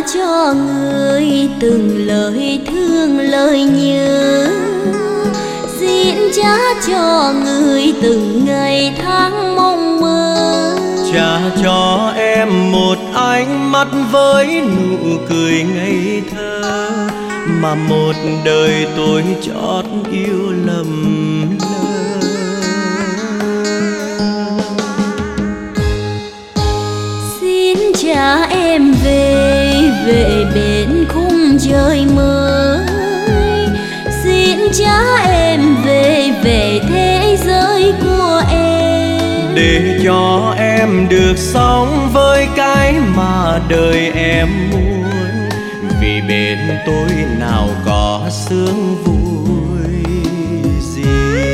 cho người từng lời thương lời nhớ, xin trả cho người từng ngày tháng mong mơ. Trả cho em một ánh mắt với nụ cười ngây thơ, mà một đời tôi chót yêu lầm lỡ. Xin trả em về bên khung trời mới, xin trả em về thế giới của em, để cho em được sống với cái mà đời em muốn. Vì bên tôi nào có sướng vui gì.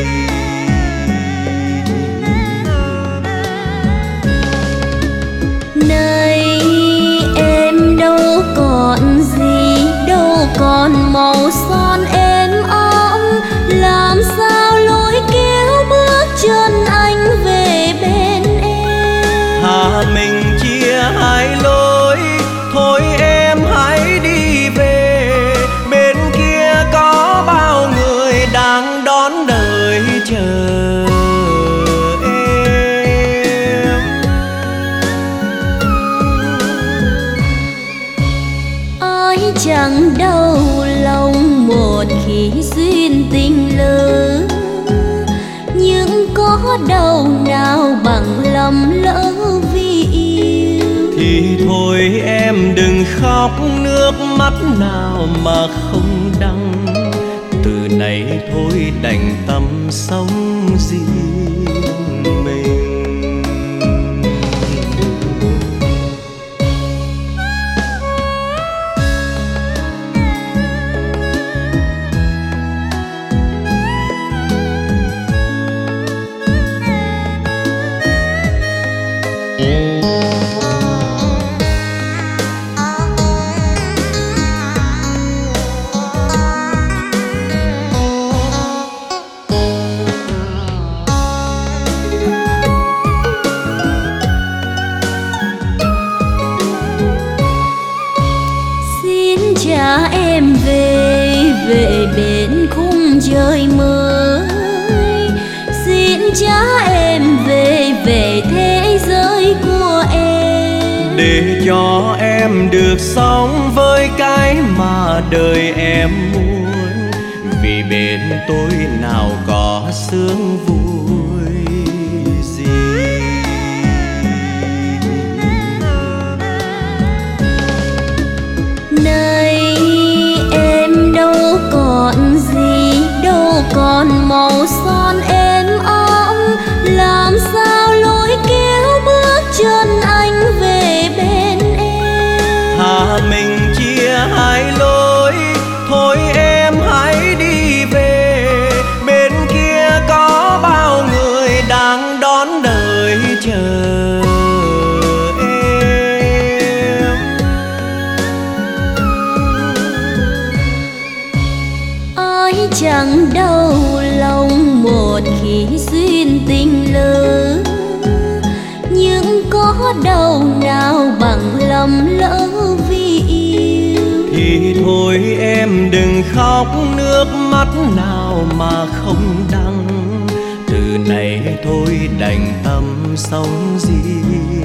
Này em đâu còn gì, đâu còn màu son êm ấm, làm sao lối kéo bước chân anh về bên em. Thà mình chia hai lối, thôi em hãy đi về. Bên kia có bao người đang đón đợi chờ em. Ai chẳng đau lòng một khi duyên tình lỡ, nhưng có đau nào bằng lầm lỡ vì yêu. Thì thôi em đừng khóc, nước mắt nào mà không đắng. Từ nay thôi đành tâm sống riêng mình. Trả em về bên khung trời mới, xin trả em về thế giới của em, để cho em được sống với cái mà đời em muốn. Vì bên tôi nào có sướng vui gì. Này em đâu còn gì, đâu còn màu son êm ấm, làm sao lối kéo bước chân anh về bên em. Thà mình chia hai lối, thôi em hãy đi về. Bên kia có bao người đang đón đợi chờ em. Ai chẳng đau lòng một khi duyên tình lỡ, nhưng có đau nào bằng lầm lỡ vì yêu. Thì thôi em đừng khóc, nước mắt nào mà không đắng. Từ nay thôi đành tâm sống riêng